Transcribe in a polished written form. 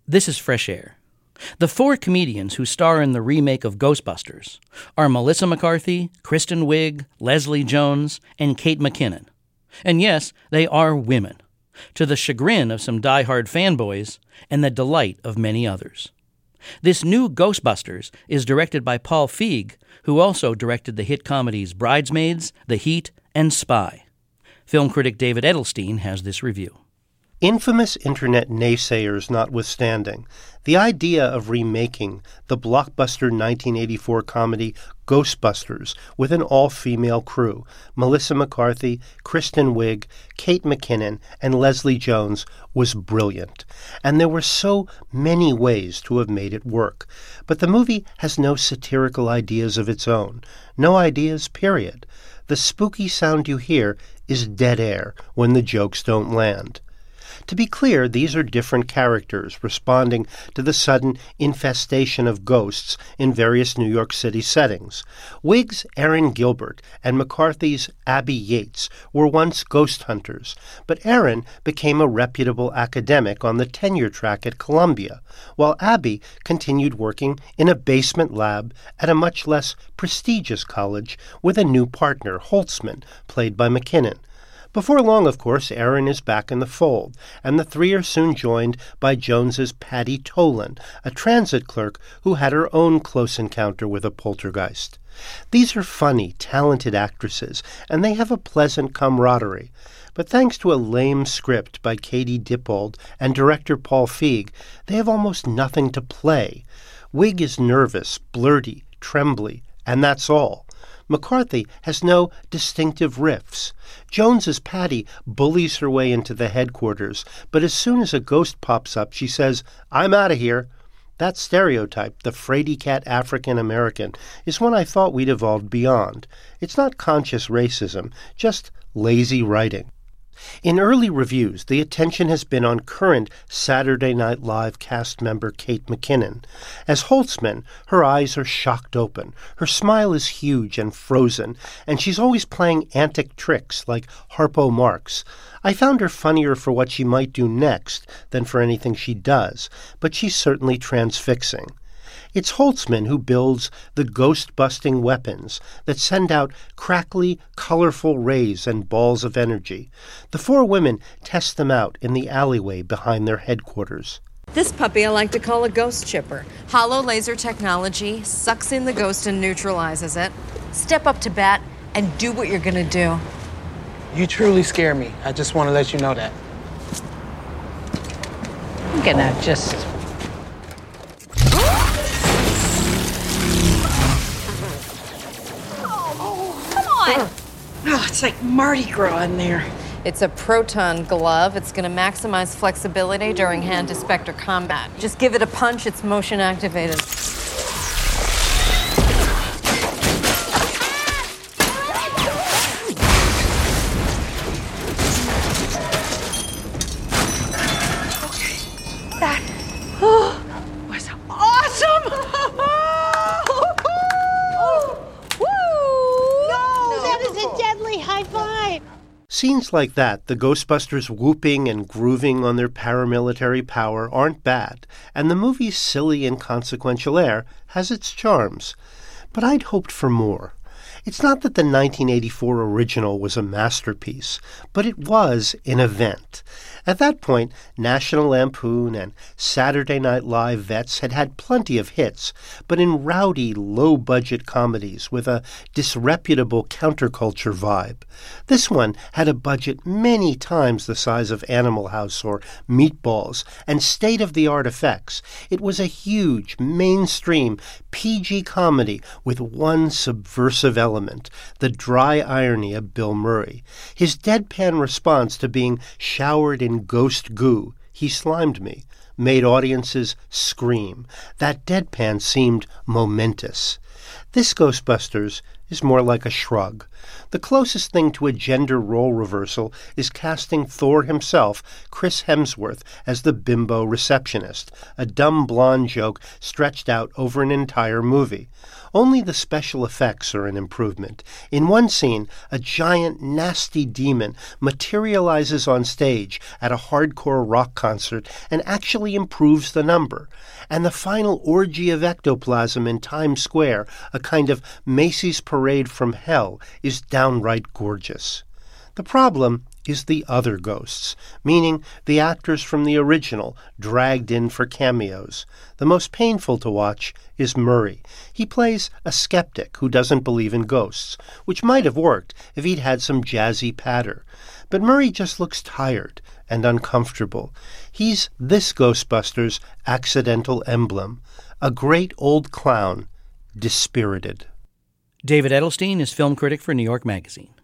This is Fresh Air. The four comedians who star in the remake of Ghostbusters are Melissa McCarthy, Kristen Wiig, Leslie Jones, and Kate McKinnon. And yes, they are women, to the chagrin of some die-hard fanboys and the delight of many others. This new Ghostbusters is directed by Paul Feig, who also directed the hit comedies Bridesmaids, The Heat, and Spy. Film critic David Edelstein has this review. Infamous internet naysayers notwithstanding, the idea of remaking the blockbuster 1984 comedy Ghostbusters with an all-female crew, Melissa McCarthy, Kristen Wiig, Kate McKinnon, and Leslie Jones, was brilliant. And there were so many ways to have made it work. But the movie has no satirical ideas of its own. No ideas, period. The spooky sound you hear is dead air when the jokes don't land. To be clear, these are different characters responding to the sudden infestation of ghosts in various New York City settings. Wiig's Erin Gilbert and McCarthy's Abby Yates were once ghost hunters, but Erin became a reputable academic on the tenure track at Columbia, while Abby continued working in a basement lab at a much less prestigious college with a new partner, Holtzman, played by McKinnon. Before long, of course, Erin is back in the fold, and the three are soon joined by Jones's Patty Tolan, a transit clerk who had her own close encounter with a poltergeist. These are funny, talented actresses, and they have a pleasant camaraderie. But thanks to a lame script by Katie Dippold and director Paul Feig, they have almost nothing to play. Wiig is nervous, blurty, trembly, and that's all. McCarthy has no distinctive riffs. Jones's Patty bullies her way into the headquarters, but as soon as a ghost pops up, she says, "I'm out of here." That stereotype, the fraidy cat African-American, is one I thought we'd evolved beyond. It's not conscious racism, just lazy writing. In early reviews, the attention has been on current Saturday Night Live cast member Kate McKinnon. As Holtzman, her eyes are shocked open, her smile is huge and frozen, and she's always playing antic tricks like Harpo Marx. I found her funnier for what she might do next than for anything she does, but she's certainly transfixing. It's Holtzman who builds the ghost-busting weapons that send out crackly, colorful rays and balls of energy. The four women test them out in the alleyway behind their headquarters. This puppy I like to call a ghost chipper. Hollow laser technology sucks in the ghost and neutralizes it. Step up to bat and do what you're gonna do. You truly scare me. I just want to let you know that. I'm gonna just... Oh, it's like Mardi Gras in there. It's a proton glove. It's going to maximize flexibility during hand-to-specter combat. Just give it a punch, it's motion activated. That was awesome! High five! Scenes like that, the Ghostbusters whooping and grooving on their paramilitary power, aren't bad, and the movie's silly, inconsequential air has its charms. But I'd hoped for more. It's not that the 1984 original was a masterpiece, but it was an event. At that point, National Lampoon and Saturday Night Live vets had had plenty of hits, but in rowdy, low-budget comedies with a disreputable counterculture vibe. This one had a budget many times the size of Animal House or Meatballs, and state-of-the-art effects. It was a huge, mainstream, PG comedy with one subversive element, the dry irony of Bill Murray. His deadpan response to being showered in ghost goo, "He slimed me," made audiences scream. That deadpan seemed momentous. This Ghostbusters is more like a shrug. The closest thing to a gender role reversal is casting Thor himself, Chris Hemsworth, as the bimbo receptionist, a dumb blonde joke stretched out over an entire movie. Only the special effects are an improvement. In one scene, a giant, nasty demon materializes on stage at a hardcore rock concert and actually actually improves the number, and the final orgy of ectoplasm in Times Square, a kind of Macy's parade from hell, is downright gorgeous. The problem is the other ghosts, meaning the actors from the original dragged in for cameos. The most painful to watch is Murray. He plays a skeptic who doesn't believe in ghosts, which might have worked if he'd had some jazzy patter. But Murray just looks tired and uncomfortable. He's this Ghostbusters' accidental emblem, a great old clown, dispirited. David Edelstein is film critic for New York Magazine.